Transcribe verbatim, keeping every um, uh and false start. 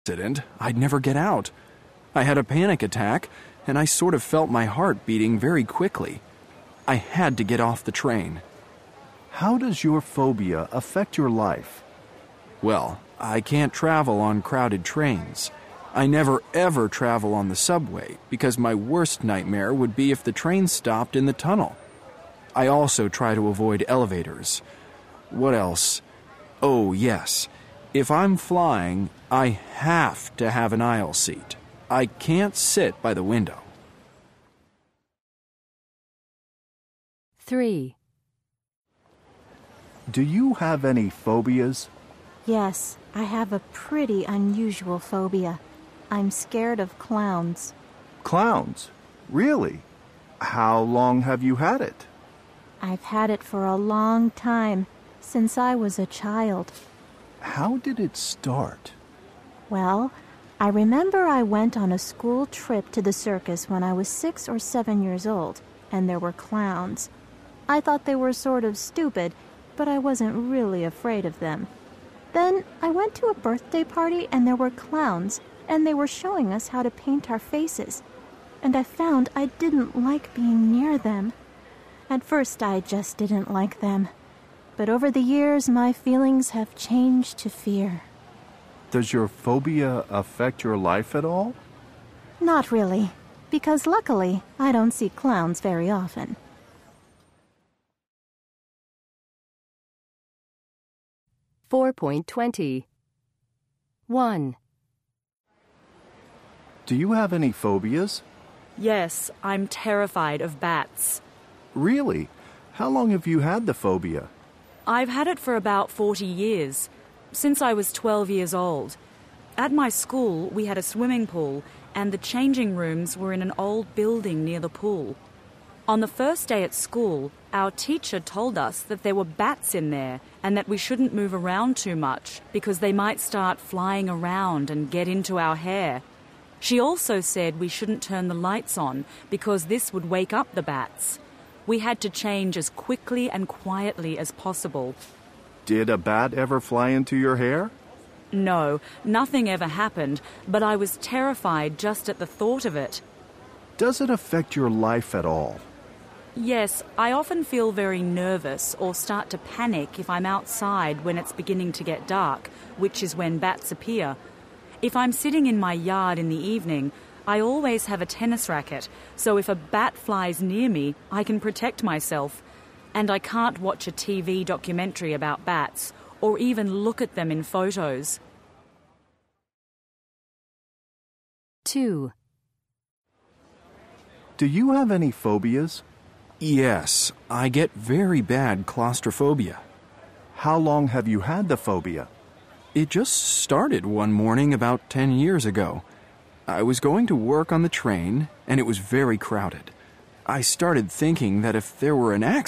accident, I'd never get out. I had a panic attack, and I sort of felt my heart beating very quickly. I had to get off the train. How does your phobia affect your life? Well, I can't travel on crowded trains. I never ever travel on the subway because my worst nightmare would be if the train stopped in the tunnel. I also try to avoid elevators. What else? Oh, yes. If I'm flying, I have to have an aisle seat. I can't sit by the window. three. Do you have any phobias? Yes, I have a pretty unusual phobia. I'm scared of clowns. Clowns? Really? How long have you had it? I've had it for a long time, since I was a child. How did it start? Well, I remember I went on a school trip to the circus when I was six or seven years old, and there were clowns. I thought they were sort of stupid, but I wasn't really afraid of them. Then I went to a birthday party and there were clowns, and they were showing us how to paint our faces. And I found I didn't like being near them. At first I just didn't like them. But over the years my feelings have changed to fear. Does your phobia affect your life at all? Not really, because luckily I don't see clowns very often. four point twenty. one. Do you have any phobias? Yes, I'm terrified of bats. Really? How long have you had the phobia? I've had it for about forty years, since I was twelve years old. At my school, we had a swimming pool, and the changing rooms were in an old building near the pool. On the first day at school, our teacher told us that there were bats in there and that we shouldn't move around too much because they might start flying around and get into our hair. She also said we shouldn't turn the lights on because this would wake up the bats. We had to change as quickly and quietly as possible. Did a bat ever fly into your hair? No, nothing ever happened, but I was terrified just at the thought of it. Does it affect your life at all? Yes, I often feel very nervous or start to panic if I'm outside when it's beginning to get dark, which is when bats appear. If I'm sitting in my yard in the evening, I always have a tennis racket, so if a bat flies near me, I can protect myself. And I can't watch a T V documentary about bats or even look at them in photos. two. Do you have any phobias? Yes, I get very bad claustrophobia. How long have you had the phobia? It just started one morning about ten years ago. I was going to work on the train, and it was very crowded. I started thinking that if there were an accident,